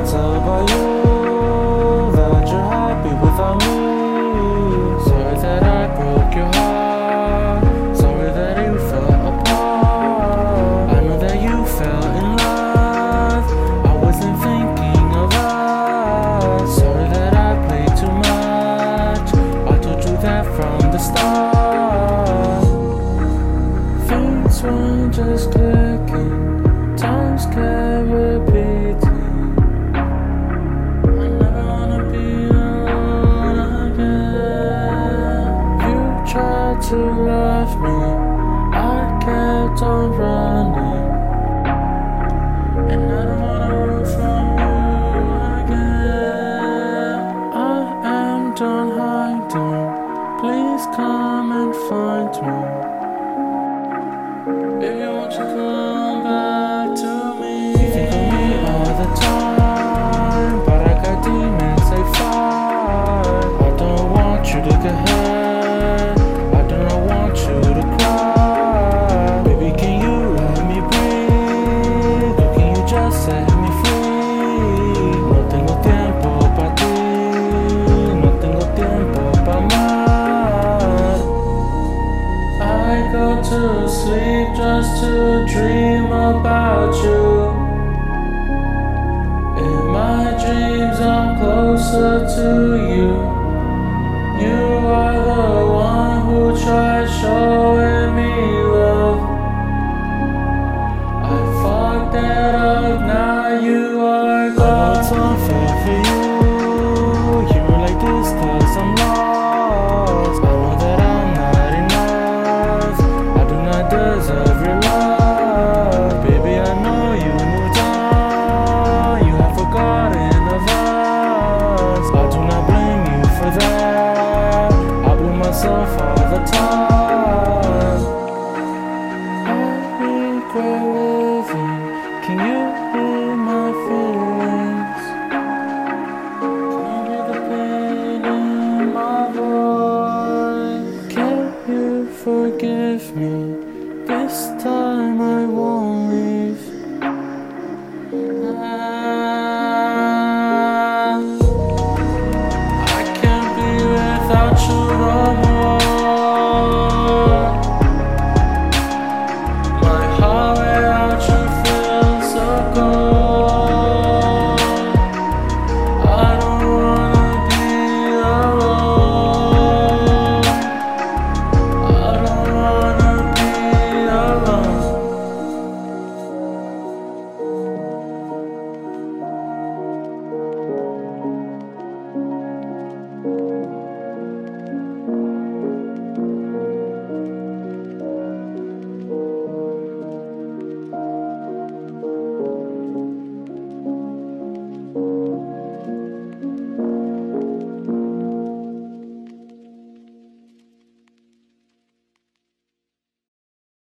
tell by you that you're happy without me. Sorry that I broke your heart. Sorry that you fell apart. I know that you fell in love. I wasn't thinking of us. Sorry that I played too much. I told you that from the start. Things weren't just clicking. Times kept repeating. I never wanna be alone again. You tried to love me, I kept on running, and I don't wanna run from you again. I am done hiding, please come and find me. Baby, won't you come back to me? You think of me all the time, but I got demons, they fight. I don't want you to get hurt, I do not want you to cry. Baby, can you let me breathe? Or can you just set me free? No tengo tiempo pa' ti, no tengo tiempo pa' más. I go to sleep just to dream about you. In my dreams I'm closer to you. You are the one who tried showing me love. I fucked that up, now you are gone. I know it's unfair for you. You were like this cause I'm lost. I know that I'm not enough. I do not deserve your love. Baby, I know you moved on. You have forgotten of us. I do not blame you for that. I blame myself all the time. I regret living. Can you